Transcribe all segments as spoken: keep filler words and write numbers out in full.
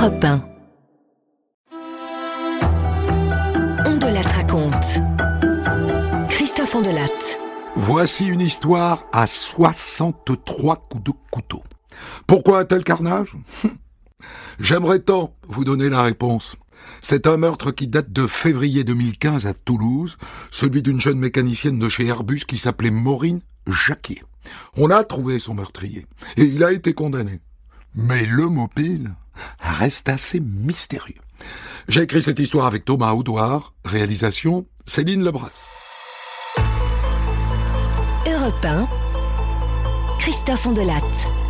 Europe un. Ondelat raconte. Christophe Ondelat. Voici une histoire à soixante-trois coups de couteau. Pourquoi un tel carnage ? J'aimerais tant vous donner la réponse. C'est un meurtre qui date de février deux mille quinze à Toulouse, celui d'une jeune mécanicienne de chez Airbus qui s'appelait Maureen Jacquier. On a trouvé son meurtrier et il a été condamné. Mais le mobile reste assez mystérieux. J'ai écrit cette histoire avec Thomas Audouard, réalisation Céline Lebras. Europe un, Christophe Ondelat.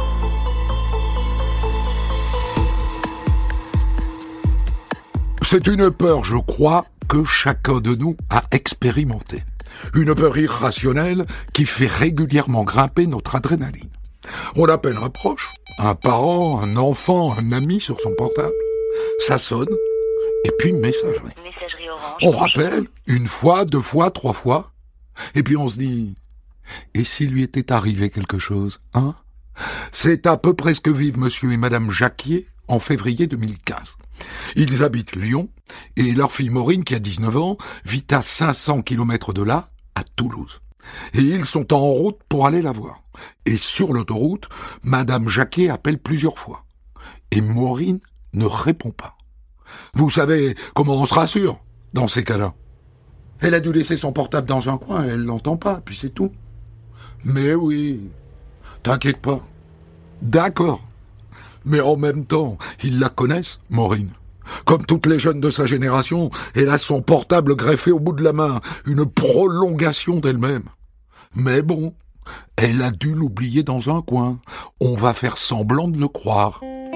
C'est une peur, je crois, que chacun de nous a expérimenté. Une peur irrationnelle qui fait régulièrement grimper notre adrénaline. On appelle un proche, un parent, un enfant, un ami sur son portable. Ça sonne, et puis messagerie. Messagerie Orange. On rappelle, une fois, deux fois, trois fois, et puis on se dit... Et s'il lui était arrivé quelque chose, hein ? C'est à peu près ce que vivent monsieur et madame Jacquier en février deux mille quinze. Ils habitent Lyon, et leur fille Maureen, qui a dix-neuf ans, vit à cinq cents kilomètres de là, à Toulouse. Et ils sont en route pour aller la voir. Et sur l'autoroute, madame Jacquier appelle plusieurs fois. Et Maureen ne répond pas. Vous savez comment on se rassure dans ces cas-là ? Elle a dû laisser son portable dans un coin, elle l'entend pas, puis c'est tout. Mais oui, t'inquiète pas. D'accord. Mais en même temps, ils la connaissent, Maureen. Comme toutes les jeunes de sa génération, elle a son portable greffé au bout de la main, une prolongation d'elle-même. Mais bon, elle a dû l'oublier dans un coin. On va faire semblant de le croire.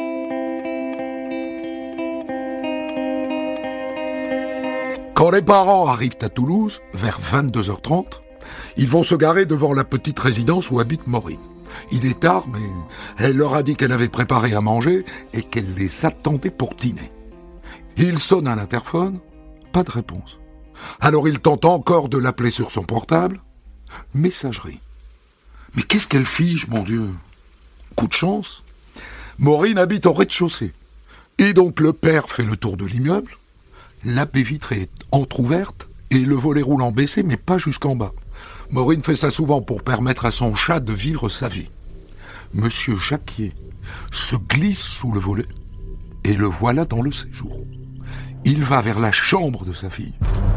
Quand les parents arrivent à Toulouse, vers vingt-deux heures trente, ils vont se garer devant la petite résidence où habite Maureen. Il est tard, mais elle leur a dit qu'elle avait préparé à manger et qu'elle les attendait pour dîner. Il sonne à l'interphone, pas de réponse. Alors il tente encore de l'appeler sur son portable. Messagerie. Mais qu'est-ce qu'elle fiche, mon Dieu ? Coup de chance. Maureen habite au rez-de-chaussée. Et donc le père fait le tour de l'immeuble. La baie vitrée est entr'ouverte et le volet roulant baissé, mais pas jusqu'en bas. Maureen fait ça souvent pour permettre à son chat de vivre sa vie. Monsieur Jacquier se glisse sous le volet et le voilà dans le séjour. Il va vers la chambre de sa fille.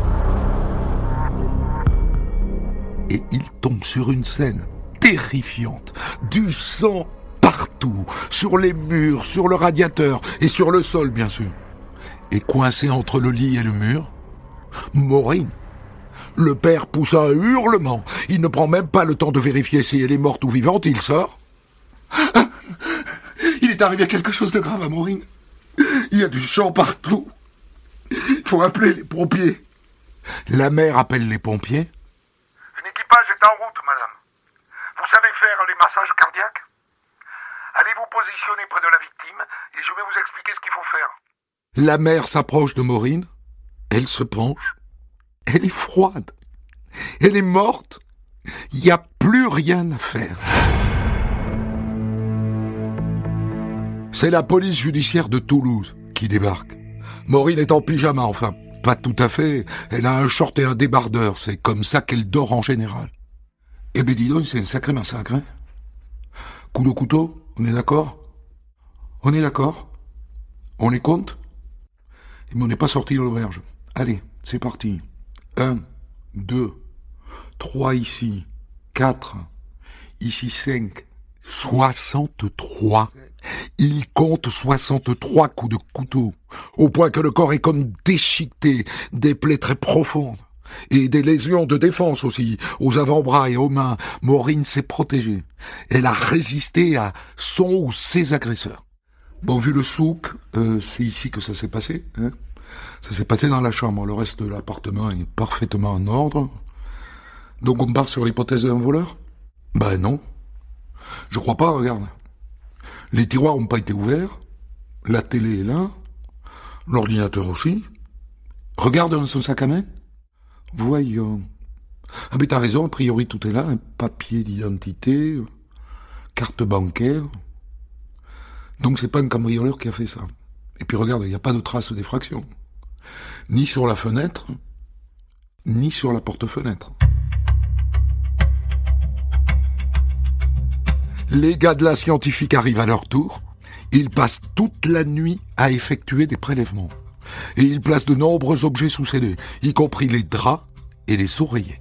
Et il tombe sur une scène terrifiante. Du sang partout, sur les murs, sur le radiateur et sur le sol, bien sûr. Et coincé entre le lit et le mur, Maureen. Le père pousse un hurlement. Il ne prend même pas le temps de vérifier si elle est morte ou vivante. Il sort. Il est arrivé quelque chose de grave à Maureen. Il y a du sang partout. Il faut appeler les pompiers. La mère appelle les pompiers. Un équipage est en route, madame. Vous savez faire les massages cardiaques ? Allez vous positionner près de la victime et je vais vous expliquer ce qu'il faut faire. La mère s'approche de Maureen. Elle se penche. Elle est froide. Elle est morte. Il n'y a plus rien à faire. C'est la police judiciaire de Toulouse qui débarque. Maureen est en pyjama, enfin, pas tout à fait. Elle a un short et un débardeur. C'est comme ça qu'elle dort en général. Eh ben dis donc, c'est un sacré massacre, hein ? Coup de couteau, on est d'accord ? On est d'accord ? On les compte ? Mais on n'est pas sorti de l'auberge. Allez, c'est parti. Un, deux, trois ici, quatre, ici cinq, soixante-trois. Il compte soixante-trois coups de couteau, au point que le corps est comme déchiqueté, des plaies très profondes, et des lésions de défense aussi, aux avant-bras et aux mains. Maureen s'est protégée. Elle a résisté à son ou ses agresseurs. Bon, vu le souk, euh, c'est ici que ça s'est passé, hein ? Ça s'est passé dans la chambre. Le reste de l'appartement est parfaitement en ordre. Donc on part sur l'hypothèse d'un voleur ? Ben non. Je crois pas, regarde. Les tiroirs n'ont pas été ouverts. La télé est là. L'ordinateur aussi. Regarde dans son sac à main. Voyons. Ah mais t'as raison, a priori tout est là. Un papier d'identité, carte bancaire. Donc c'est pas un cambrioleur qui a fait ça. Et puis regarde, il n'y a pas de trace d'effraction. Ni sur la fenêtre, ni sur la porte-fenêtre. Les gars de la scientifique arrivent à leur tour. Ils passent toute la nuit à effectuer des prélèvements. Et ils placent de nombreux objets sous scellés, y compris les draps et les oreillers.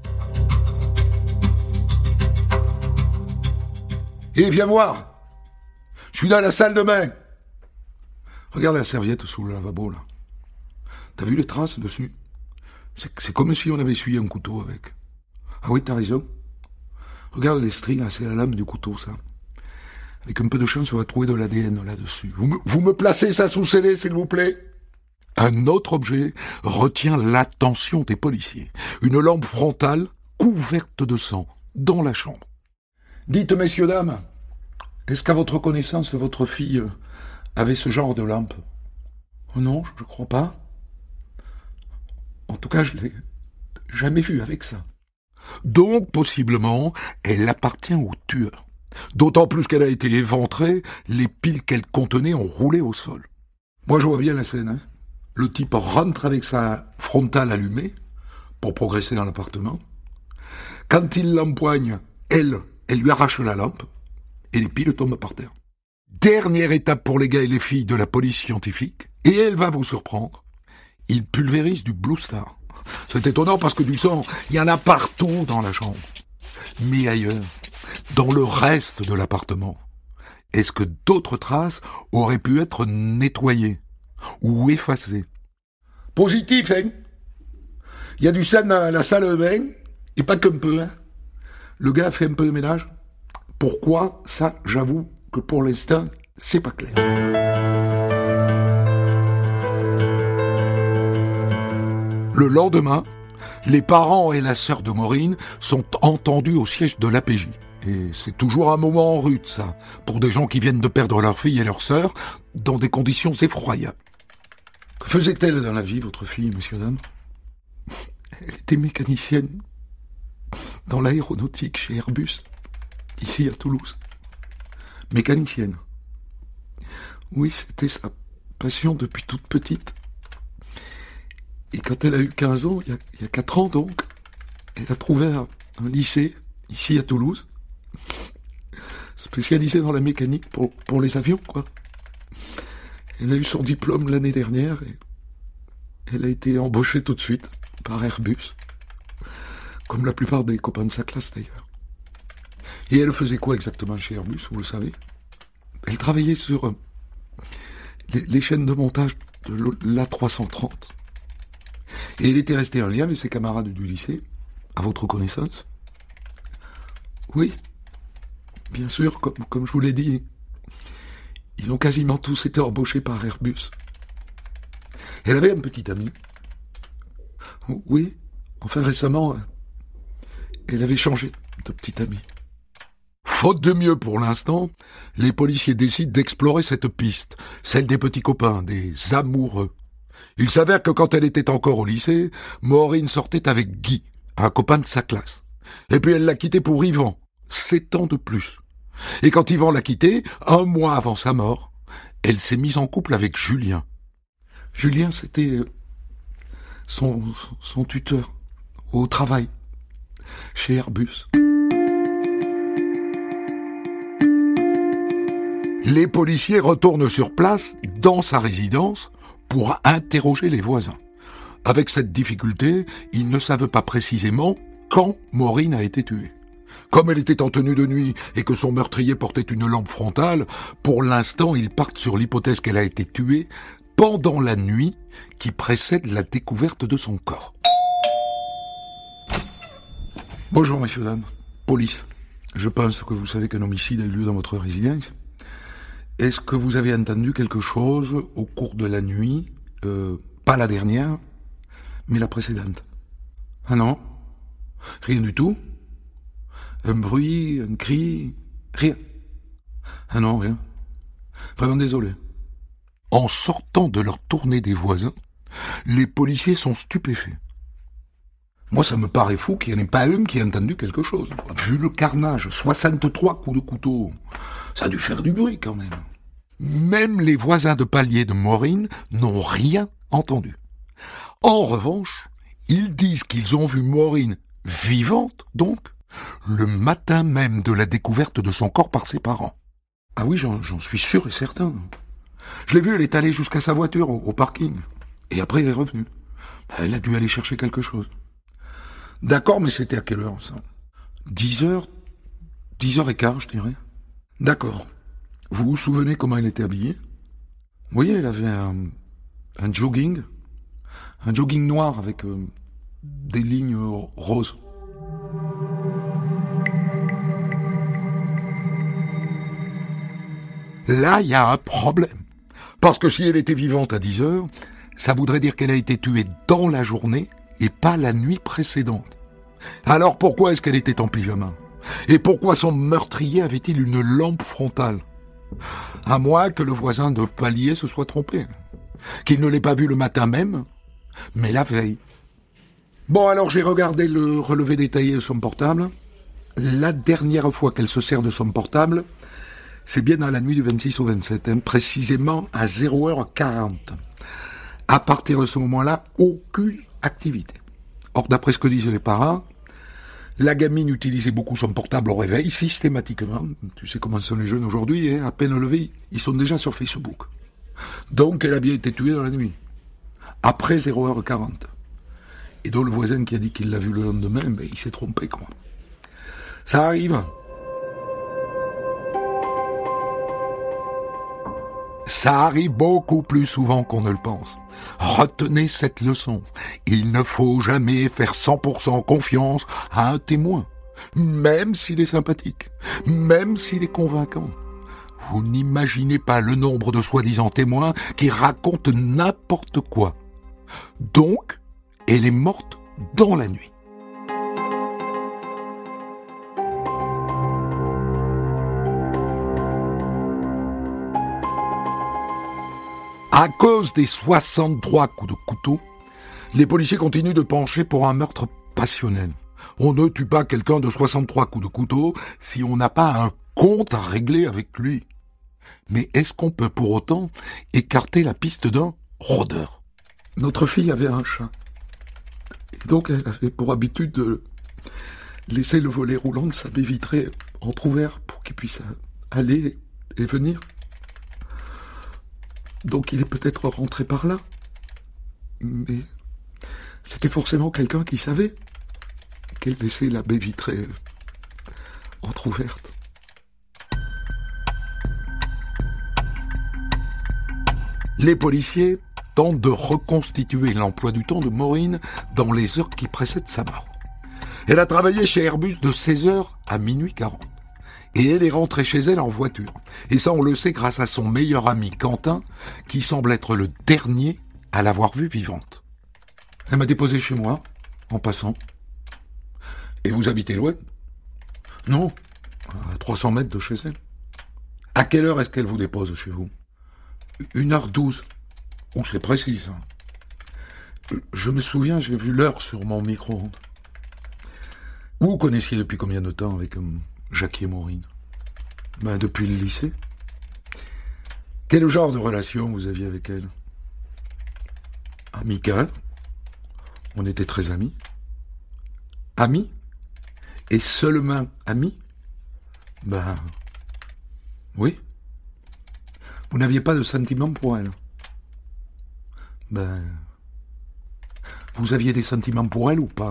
Et viens voir. Je suis dans la salle de bain. Regarde la serviette sous le lavabo, là. T'as vu les traces dessus? C'est, c'est comme si on avait essuyé un couteau avec. Ah oui, t'as raison. Regarde les stries, là, c'est la lame du couteau, ça. Avec un peu de chance, on va trouver de l'A D N là-dessus. Vous me, vous me placez ça sous scellé, s'il vous plaît? Un autre objet retient l'attention des policiers. Une lampe frontale couverte de sang dans la chambre. Dites, messieurs, dames, est-ce qu'à votre connaissance, votre fille avait ce genre de lampe? Oh non, je ne crois pas. En tout cas, je l'ai jamais vue avec ça. Donc, possiblement, elle appartient au tueur. D'autant plus qu'elle a été éventrée, les piles qu'elle contenait ont roulé au sol. Moi, je vois bien la scène, hein. Le type rentre avec sa frontale allumée pour progresser dans l'appartement. Quand il l'empoigne, elle, elle lui arrache la lampe et les piles tombent par terre. Dernière étape pour les gars et les filles de la police scientifique, et elle va vous surprendre. Il pulvérise du Blue Star. C'est étonnant parce que du sang, il y en a partout dans la chambre. Mais ailleurs, dans le reste de l'appartement, est-ce que d'autres traces auraient pu être nettoyées ou effacées? Positif, hein? Il y a du sang dans la salle de bain, et pas qu'un peu, hein? Le gars a fait un peu de ménage. Pourquoi? Ça, j'avoue que pour l'instant, c'est pas clair. Le lendemain, les parents et la sœur de Maureen sont entendus au siège de l'A P J. Et c'est toujours un moment rude, ça, pour des gens qui viennent de perdre leur fille et leur sœur dans des conditions effroyables. Que faisait-elle dans la vie, votre fille, monsieur, dame? Elle était mécanicienne dans l'aéronautique chez Airbus, ici à Toulouse. Mécanicienne. Oui, c'était sa passion depuis toute petite. Et quand elle a eu quinze ans, il y a, il y a quatre ans donc, elle a trouvé un, un lycée, ici à Toulouse, spécialisé dans la mécanique pour, pour les avions, quoi. Elle a eu son diplôme l'année dernière et elle a été embauchée tout de suite par Airbus, comme la plupart des copains de sa classe d'ailleurs. Et elle faisait quoi exactement chez Airbus, vous le savez? Elle travaillait sur euh, les, les chaînes de montage de l'A trois cent trente. Et elle était restée en lien avec ses camarades du lycée, à votre connaissance? Oui, bien sûr, comme, comme je vous l'ai dit, ils ont quasiment tous été embauchés par Airbus. Elle avait un petit ami. Oui, enfin récemment, elle avait changé de petit ami. Faute de mieux pour l'instant, les policiers décident d'explorer cette piste, celle des petits copains, des amoureux. Il s'avère que quand elle était encore au lycée, Maureen sortait avec Guy, un copain de sa classe. Et puis elle l'a quitté pour Yvan, sept ans de plus. Et quand Yvan l'a quitté, un mois avant sa mort, elle s'est mise en couple avec Julien. Julien, c'était son, son tuteur au travail, chez Airbus. Les policiers retournent sur place, dans sa résidence, pour interroger les voisins. Avec cette difficulté, ils ne savent pas précisément quand Maureen a été tuée. Comme elle était en tenue de nuit et que son meurtrier portait une lampe frontale, pour l'instant, ils partent sur l'hypothèse qu'elle a été tuée pendant la nuit qui précède la découverte de son corps. Bonjour, messieurs, dames. Police. Je pense que vous savez qu'un homicide a eu lieu dans votre résidence. Est-ce que vous avez entendu quelque chose au cours de la nuit, euh, pas la dernière, mais la précédente? Ah non? Rien du tout? Un bruit, un cri? Rien? Ah non, rien. Vraiment désolé. En sortant de leur tournée des voisins, les policiers sont stupéfaits. Moi, ça me paraît fou qu'il n'y en ait pas un qui ait entendu quelque chose. Vu le carnage, soixante-trois coups de couteau, ça a dû faire du bruit quand même. Même les voisins de palier de Maureen n'ont rien entendu. En revanche, ils disent qu'ils ont vu Maureen vivante, donc, le matin même de la découverte de son corps par ses parents. Ah oui, j'en, j'en suis sûr et certain. Je l'ai vue, elle est allée jusqu'à sa voiture, au, au parking. Et après, elle est revenue. Elle a dû aller chercher quelque chose. D'accord, mais c'était à quelle heure, ça ? Dix heures Dix heures et quart, je dirais. D'accord. Vous vous souvenez comment elle était habillée ? Oui, elle avait un, un jogging. Un jogging noir avec euh, des lignes roses. Là, il y a un problème. Parce que si elle était vivante à dix heures, ça voudrait dire qu'elle a été tuée dans la journée et pas la nuit précédente. Alors pourquoi est-ce qu'elle était en pyjama ? Et pourquoi son meurtrier avait-il une lampe frontale ? À moins que le voisin de palier se soit trompé. Qu'il ne l'ait pas vu le matin même, mais la veille. Bon, alors j'ai regardé le relevé détaillé de son portable. La dernière fois qu'elle se sert de son portable, c'est bien dans la nuit du vingt-six au vingt-sept, hein, précisément à zéro heure quarante. À partir de ce moment-là, aucune activité. Or, d'après ce que disaient les parents, la gamine utilisait beaucoup son portable au réveil, systématiquement. Tu sais comment sont les jeunes aujourd'hui, hein, à peine levés, ils sont déjà sur Facebook. Donc, elle a bien été tuée dans la nuit. Après zéro heure quarante. Et donc, le voisin qui a dit qu'il l'a vu le lendemain, ben, il s'est trompé, quoi. Ça arrive. Ça arrive beaucoup plus souvent qu'on ne le pense. Retenez cette leçon. Il ne faut jamais faire cent pour cent confiance à un témoin, même s'il est sympathique, même s'il est convaincant. Vous n'imaginez pas le nombre de soi-disant témoins qui racontent n'importe quoi. Donc, elle est morte dans la nuit. À cause des soixante-trois coups de couteau, les policiers continuent de pencher pour un meurtre passionnel. On ne tue pas quelqu'un de soixante-trois coups de couteau si on n'a pas un compte à régler avec lui. Mais est-ce qu'on peut pour autant écarter la piste d'un rôdeur ? Notre fille avait un chat. Et donc elle avait pour habitude de laisser le volet roulant de sa baie vitrée entrouvert pour qu'il puisse aller et venir. Donc il est peut-être rentré par là. Mais c'était forcément quelqu'un qui savait qu'elle laissait la baie vitrée entrouverte. Les policiers tentent de reconstituer l'emploi du temps de Maureen dans les heures qui précèdent sa mort. Elle a travaillé chez Airbus de seize heures à minuit quarante. Et elle est rentrée chez elle en voiture. Et ça, on le sait grâce à son meilleur ami Quentin, qui semble être le dernier à l'avoir vue vivante. Elle m'a déposé chez moi, en passant. Et vous habitez loin ? Non, à trois cents mètres de chez elle. À quelle heure est-ce qu'elle vous dépose chez vous ? une heure douze. Oh, c'est précis, ça. Je me souviens, j'ai vu l'heure sur mon micro-ondes. Vous vous connaissiez depuis combien de temps avec um, Jackie et Maureen ? Ben, depuis le lycée. Quel genre de relation vous aviez avec elle ? Amicale. On était très amis. Amis ? Et seulement amis ? Ben, oui. Vous n'aviez pas de sentiments pour elle ? Ben, vous aviez des sentiments pour elle ou pas ?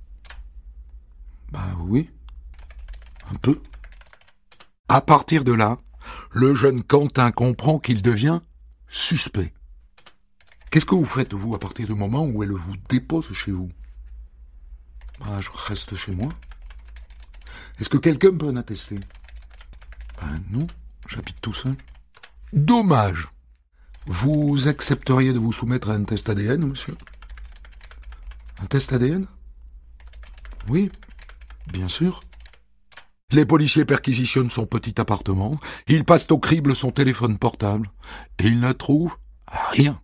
Ben oui, un peu. À partir de là, le jeune Quentin comprend qu'il devient suspect. Qu'est-ce que vous faites, vous, à partir du moment où elle vous dépose chez vous ? Ben, je reste chez moi. Est-ce que quelqu'un peut en attester ? Ben non, j'habite tout seul. Dommage. Vous accepteriez de vous soumettre à un test A D N, monsieur ? Un test A D N ? Oui, bien sûr. Les policiers perquisitionnent son petit appartement, ils passent au crible son téléphone portable, et ils ne trouvent rien.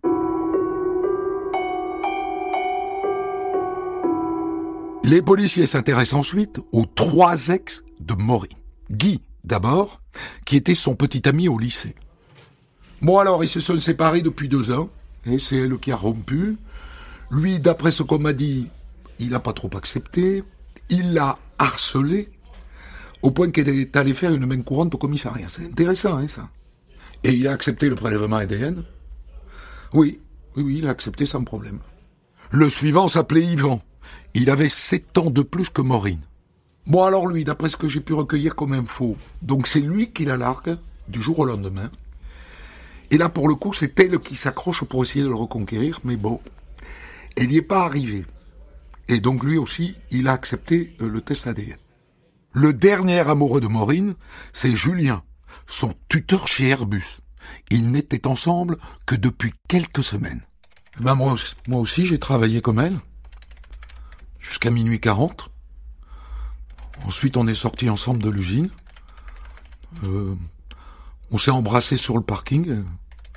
Les policiers s'intéressent ensuite aux trois ex de Maureen. Guy, d'abord, qui était son petit ami au lycée. Bon alors, ils se sont séparés depuis deux ans, et c'est elle qui a rompu. Lui, d'après ce qu'on m'a dit, il n'a pas trop accepté. Il l'a harcelé, au point qu'elle est allée faire une main courante au commissariat. C'est intéressant, hein, ça. Et il a accepté le prélèvement A D N. Oui, oui, oui, il a accepté sans problème. Le suivant s'appelait Yvan. Il avait sept ans de plus que Maureen. Bon alors lui, d'après ce que j'ai pu recueillir comme info, donc c'est lui qui la largue, du jour au lendemain. Et là, pour le coup, c'est elle qui s'accroche pour essayer de le reconquérir, mais bon, elle n'y est pas arrivée. Et donc lui aussi, il a accepté le test A D N. Le dernier amoureux de Maureen, c'est Julien, son tuteur chez Airbus. Ils n'étaient ensemble que depuis quelques semaines. Ben moi, moi aussi, j'ai travaillé comme elle, jusqu'à minuit quarante. Ensuite, on est sortis ensemble de l'usine. Euh, on s'est embrassés sur le parking.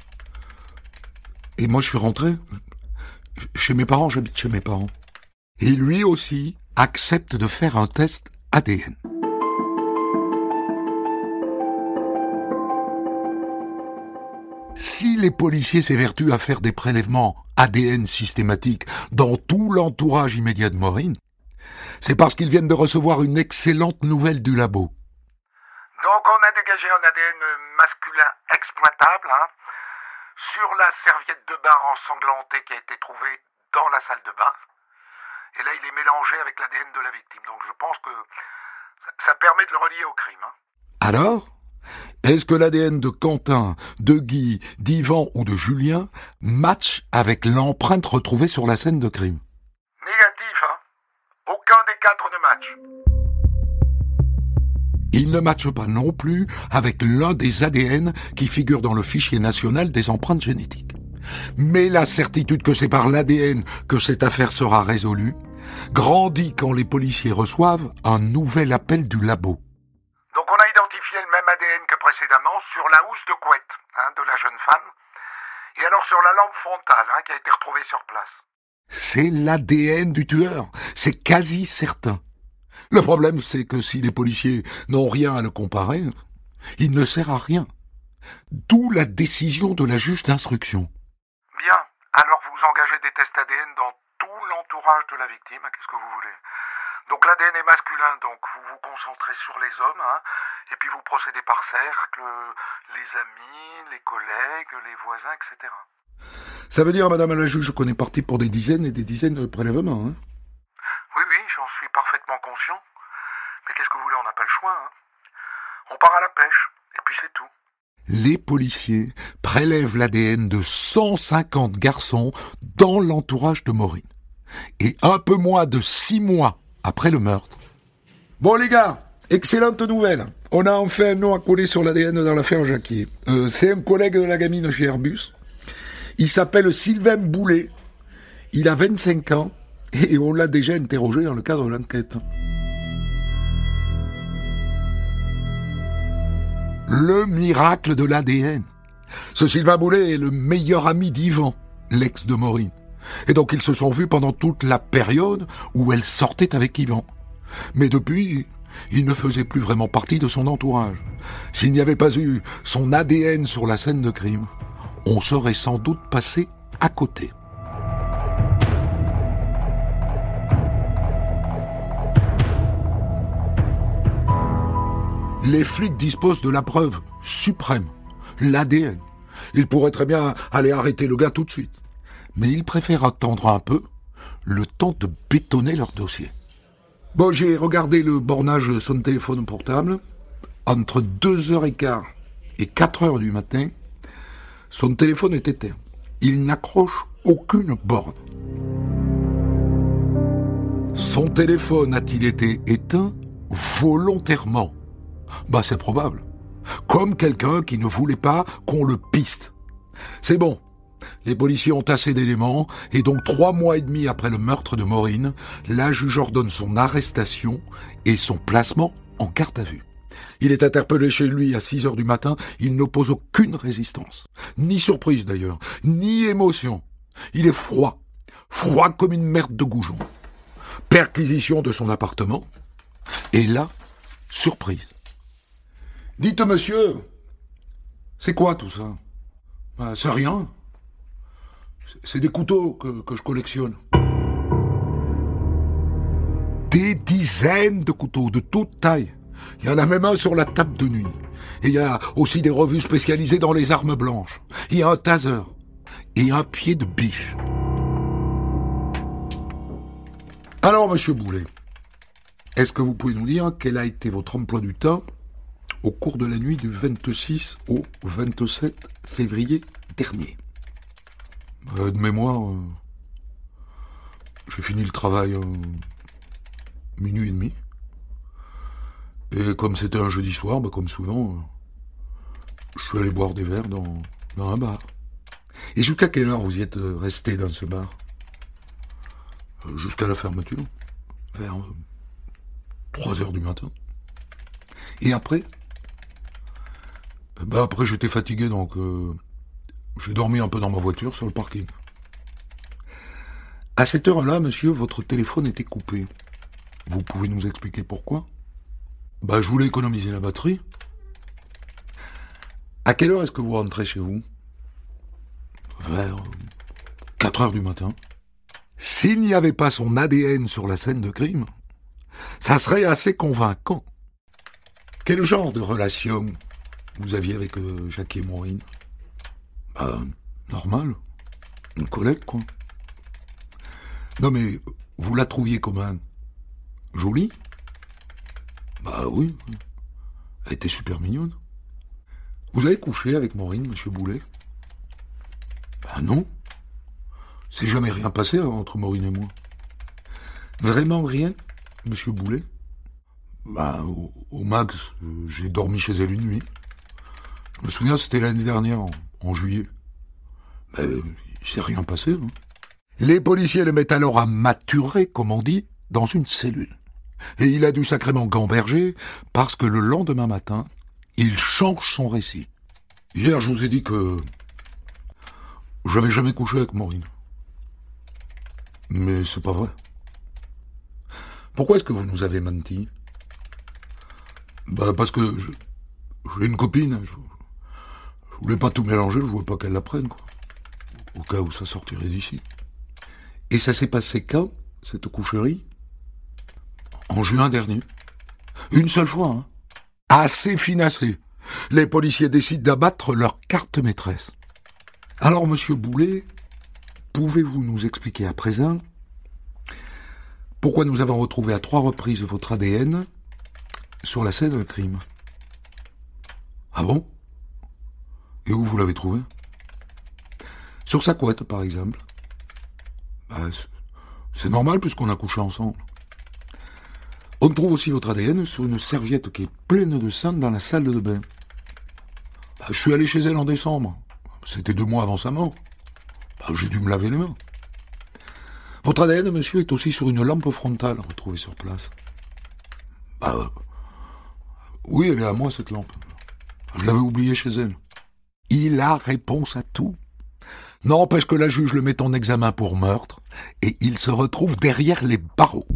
Et moi, je suis rentré chez mes parents, j'habite chez mes parents. Et lui aussi accepte de faire un test A D N. Si les policiers s'évertuent à faire des prélèvements A D N systématiques dans tout l'entourage immédiat de Maureen, c'est parce qu'ils viennent de recevoir une excellente nouvelle du labo. Donc on a dégagé un A D N masculin exploitable, hein, sur la serviette de bain ensanglantée qui a été trouvée dans la salle de bain. Et là, il est mélangé avec l'A D N de la victime. Donc je pense que ça, ça permet de le relier au crime. Hein. Alors, est-ce que l'A D N de Quentin, de Guy, d'Yvan ou de Julien match avec l'empreinte retrouvée sur la scène de crime? Négatif, hein. Aucun des quatre ne match. Il ne matche pas non plus avec l'un des A D N qui figure dans le fichier national des empreintes génétiques. Mais la certitude que c'est par l'A D N que cette affaire sera résolue grandit quand les policiers reçoivent un nouvel appel du labo. Donc on a identifié le même A D N que précédemment sur la housse de couette, hein, de la jeune femme, et alors sur la lampe frontale, hein, qui a été retrouvée sur place. C'est l'A D N du tueur, c'est quasi certain. Le problème, c'est que si les policiers n'ont rien à le comparer, il ne sert à rien. D'où la décision de la juge d'instruction. Bien, alors vous engagez des tests A D N dans tout l'entourage de la victime, qu'est-ce que vous voulez? Donc l'A D N est masculin, donc vous vous concentrez sur les hommes, hein, et puis vous procédez par cercle, les amis, les collègues, les voisins, et cetera. Ça veut dire, madame la juge, qu'on est parti pour des dizaines et des dizaines de prélèvements, hein? Oui, oui, j'en suis parfaitement conscient. Mais qu'est-ce que vous voulez, on n'a pas le choix, hein. On part à la pêche, et puis c'est tout. Les policiers prélèvent l'A D N de cent cinquante garçons dans l'entourage de Maureen. Et un peu moins de six mois après le meurtre. Bon les gars, excellente nouvelle. On a enfin un nom à coller sur l'A D N dans l'affaire Jacquier. Euh, c'est un collègue de la gamine chez Airbus. Il s'appelle Sylvain Boulet. Il a vingt-cinq ans et on l'a déjà interrogé dans le cadre de l'enquête. Le miracle de l'A D N. Ce Sylvain Boulet est le meilleur ami d'Yvan, l'ex de Maureen. Et donc ils se sont vus pendant toute la période où elle sortait avec Yvan. Mais depuis, il ne faisait plus vraiment partie de son entourage. S'il n'y avait pas eu son A D N sur la scène de crime, on serait sans doute passé à côté. Les flics disposent de la preuve suprême, l'A D N. Ils pourraient très bien aller arrêter le gars tout de suite. Mais ils préfèrent attendre un peu, le temps de bétonner leur dossier. Bon, j'ai regardé le bornage de son téléphone portable. Entre deux heures quinze et quatre heures du matin, son téléphone est éteint. Il n'accroche aucune borne. Son téléphone a-t-il été éteint volontairement? Bah, c'est probable. Comme quelqu'un qui ne voulait pas qu'on le piste. C'est bon. Les policiers ont assez d'éléments, et donc trois mois et demi après le meurtre de Maureen, la juge ordonne son arrestation et son placement en garde à vue. Il est interpellé chez lui à six heures du matin, il n'oppose aucune résistance. Ni surprise d'ailleurs, ni émotion. Il est froid, froid comme une merde de goujon. Perquisition de son appartement, et là, surprise. Dites monsieur, c'est quoi tout ça? Ben, c'est rien. C'est des couteaux que, que je collectionne. Des dizaines de couteaux de toute taille. Il y en a même un sur la table de nuit. Et il y a aussi des revues spécialisées dans les armes blanches. Il y a un taser et un pied de biche. Alors, monsieur Boulet, est-ce que vous pouvez nous dire quel a été votre emploi du temps au cours de la nuit du vingt-six au vingt-sept février dernier? euh, De mémoire, euh, j'ai fini le travail euh, minuit et demi. Et comme c'était un jeudi soir, bah, comme souvent, euh, je suis allé boire des verres dans, dans un bar. Et jusqu'à quelle heure vous y êtes euh, resté dans ce bar? euh, Jusqu'à la fermeture, vers euh, trois heures du matin. Et après bah Après j'étais fatigué, donc euh, j'ai dormi un peu dans ma voiture sur le parking. À cette heure-là, monsieur, votre téléphone était coupé. Vous pouvez nous expliquer pourquoi? Bah, je voulais économiser la batterie. À quelle heure est-ce que vous rentrez chez vous? Vers quatre heures du matin. S'il n'y avait pas son A D N sur la scène de crime, ça serait assez convaincant. Quel genre de relation vous aviez avec euh, Jackie et Maureen? Bah, normal. Une collègue, quoi. Non, mais vous la trouviez comment? Jolie? Bah oui. Elle était super mignonne. Vous avez couché avec Maureen, monsieur Boulet? Bah non. C'est jamais rien passé entre Maureen et moi. Vraiment rien, monsieur Boulet? Bah, au, au max, euh, j'ai dormi chez elle une nuit. Je me souviens, c'était l'année dernière, en, en juillet. Bah, euh, il s'est rien passé. Hein. Les policiers le mettent alors à maturer, comme on dit, dans une cellule. Et il a dû sacrément gamberger, parce que le lendemain matin, il change son récit. Hier, je vous ai dit que j'avais jamais couché avec Maureen. Mais c'est pas vrai. Pourquoi est-ce que vous nous avez menti? Bah parce que je, j'ai une copine. Je, je voulais pas tout mélanger, je voulais pas qu'elle l'apprenne, quoi. Au cas où ça sortirait d'ici. Et ça s'est passé quand, cette coucherie? En juin dernier. Une seule fois, hein. Assez finassé. Les policiers décident d'abattre leur carte maîtresse. Alors, monsieur Boulet, pouvez-vous nous expliquer à présent pourquoi nous avons retrouvé à trois reprises votre A D N sur la scène de crime? Ah bon? Et où vous l'avez trouvé? Sur sa couette, par exemple. Bah, c'est normal puisqu'on a couché ensemble. On trouve aussi votre A D N sur une serviette qui est pleine de sang dans la salle de bain. Bah, je suis allé chez elle en décembre. C'était deux mois avant sa mort. Bah, j'ai dû me laver les mains. Votre A D N, monsieur, est aussi sur une lampe frontale retrouvée sur place. Bah, euh, oui, elle est à moi, cette lampe. Je l'avais oubliée chez elle. Il a réponse à tout. N'empêche que la juge le met en examen pour meurtre et il se retrouve derrière les barreaux.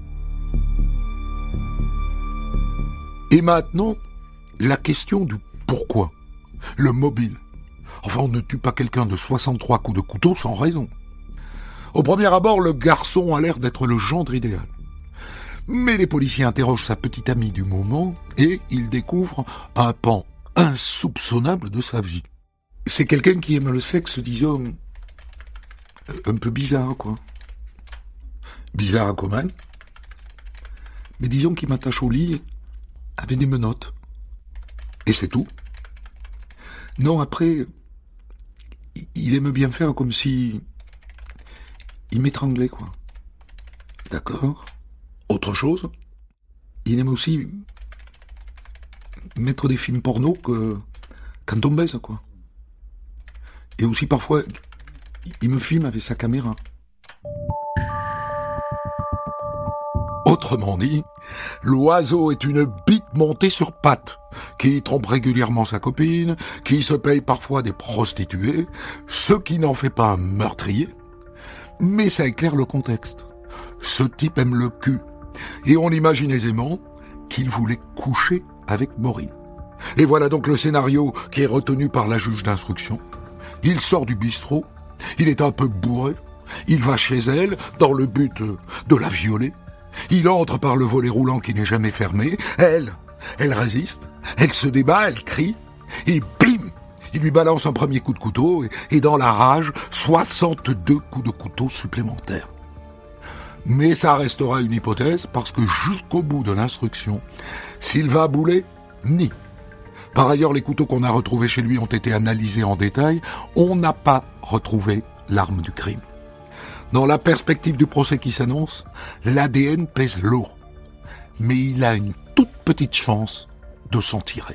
Et maintenant, la question du pourquoi. Le mobile. Enfin, on ne tue pas quelqu'un de soixante-trois coups de couteau sans raison. Au premier abord, le garçon a l'air d'être le gendre idéal. Mais les policiers interrogent sa petite amie du moment et ils découvrent un pan insoupçonnable de sa vie. C'est quelqu'un qui aime le sexe, disons, un peu bizarre, quoi. Bizarre à comment? Mais disons qu'il m'attache au lit avec des menottes. Et c'est tout. Non, après, il aime bien faire comme si il m'étranglait, quoi. D'accord. Autre chose, il aime aussi mettre des films porno que quand on baise, quoi. Et aussi parfois, il me filme avec sa caméra. Autrement dit, l'oiseau est une bite montée sur pattes, qui trompe régulièrement sa copine, qui se paye parfois des prostituées, ce qui n'en fait pas un meurtrier. Mais ça éclaire le contexte. Ce type aime le cul. Et on imagine aisément qu'il voulait coucher avec Maureen. Et voilà donc le scénario qui est retenu par la juge d'instruction. Il sort du bistrot, il est un peu bourré, il va chez elle dans le but de la violer. Il entre par le volet roulant qui n'est jamais fermé. Elle, elle résiste, elle se débat, elle crie, et bim, il lui balance un premier coup de couteau, et, et dans la rage, soixante-deux coups de couteau supplémentaires. Mais ça restera une hypothèse, parce que jusqu'au bout de l'instruction, Sylvain Boulet nie. Par ailleurs, les couteaux qu'on a retrouvés chez lui ont été analysés en détail. On n'a pas retrouvé l'arme du crime. Dans la perspective du procès qui s'annonce, l'A D N pèse lourd. Mais il a une toute petite chance de s'en tirer.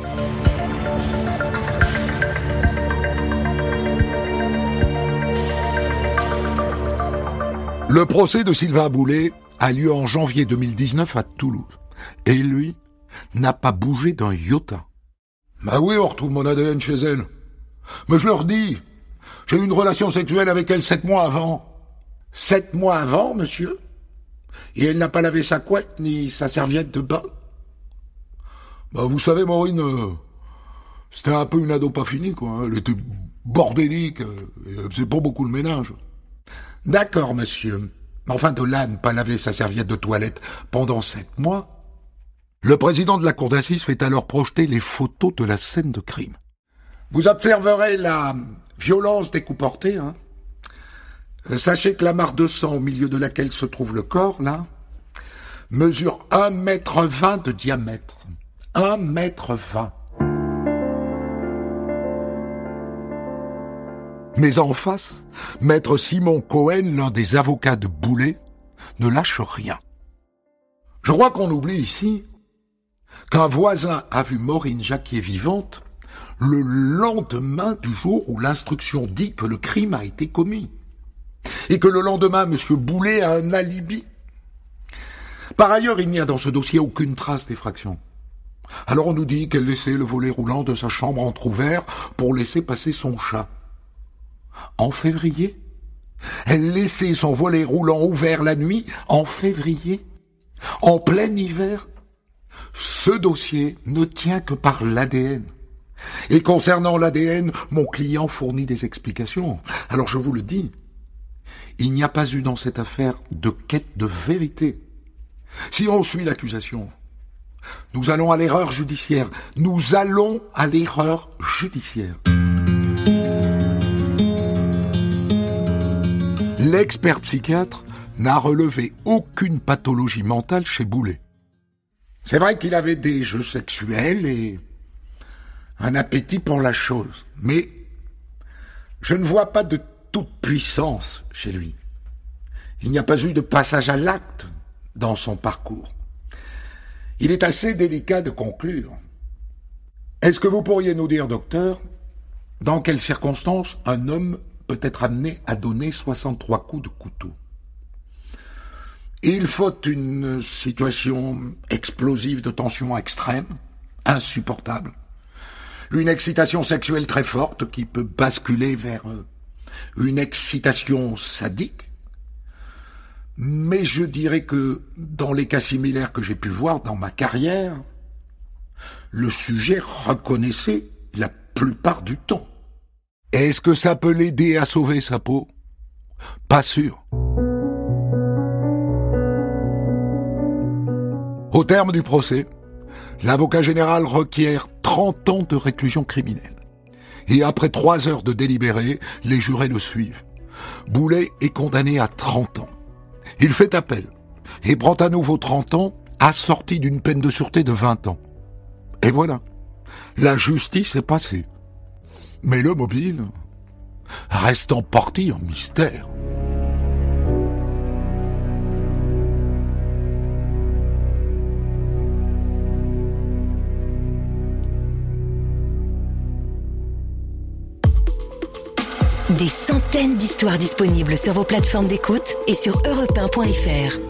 Le procès de Sylvain Boulet a lieu en janvier deux mille dix-neuf à Toulouse. Et lui n'a pas bougé d'un iota. Bah oui, on retrouve mon A D N chez elle. Mais je leur dis, j'ai eu une relation sexuelle avec elle sept mois avant. Sept mois avant, monsieur? Et elle n'a pas lavé sa couette ni sa serviette de bain? Bah vous savez, Maureen, euh, c'était un peu une ado pas finie, quoi. Elle était bordélique, euh, et elle faisait pas beaucoup le ménage. D'accord, monsieur. Enfin, de là, ne pas laver sa serviette de toilette pendant sept mois. Le président de la cour d'assises fait alors projeter les photos de la scène de crime. Vous observerez la violence des coups portés, hein. Sachez que la mare de sang au milieu de laquelle se trouve le corps, là, mesure un mètre vingt de diamètre. un mètre vingt. Mais en face, maître Simon Cohen, l'un des avocats de Boulet, ne lâche rien. Je crois qu'on oublie ici qu'un voisin a vu Maureen Jacquier vivante le lendemain du jour où l'instruction dit que le crime a été commis. Et que le lendemain, M. Boulet a un alibi. Par ailleurs, il n'y a dans ce dossier aucune trace d'effraction. Alors on nous dit qu'elle laissait le volet roulant de sa chambre entrouvert pour laisser passer son chat. En février? Elle laissait son volet roulant ouvert la nuit en février? En plein hiver? Ce dossier ne tient que par l'A D N. Et concernant l'A D N, mon client fournit des explications. Alors je vous le dis, il n'y a pas eu dans cette affaire de quête de vérité. Si on suit l'accusation, nous allons à l'erreur judiciaire. Nous allons à l'erreur judiciaire. L'expert psychiatre n'a relevé aucune pathologie mentale chez Boulet. C'est vrai qu'il avait des jeux sexuels et un appétit pour la chose, mais je ne vois pas de toute puissance chez lui. Il n'y a pas eu de passage à l'acte dans son parcours. Il est assez délicat de conclure. Est-ce que vous pourriez nous dire, docteur, dans quelles circonstances un homme peut être amené à donner soixante-trois coups de couteau? Il faut une situation explosive de tension extrême, insupportable, une excitation sexuelle très forte qui peut basculer vers une excitation sadique. Mais je dirais que dans les cas similaires que j'ai pu voir dans ma carrière, le sujet reconnaissait la plupart du temps. Est-ce que ça peut l'aider à sauver sa peau? Pas sûr. Au terme du procès, l'avocat général requiert trente ans de réclusion criminelle. Et après trois heures de délibéré, les jurés le suivent. Boulet est condamné à trente ans. Il fait appel et prend à nouveau trente ans, assorti d'une peine de sûreté de vingt ans. Et voilà, la justice est passée. Mais le mobile reste en partie un mystère. Des centaines d'histoires disponibles sur vos plateformes d'écoute et sur europe un point f r.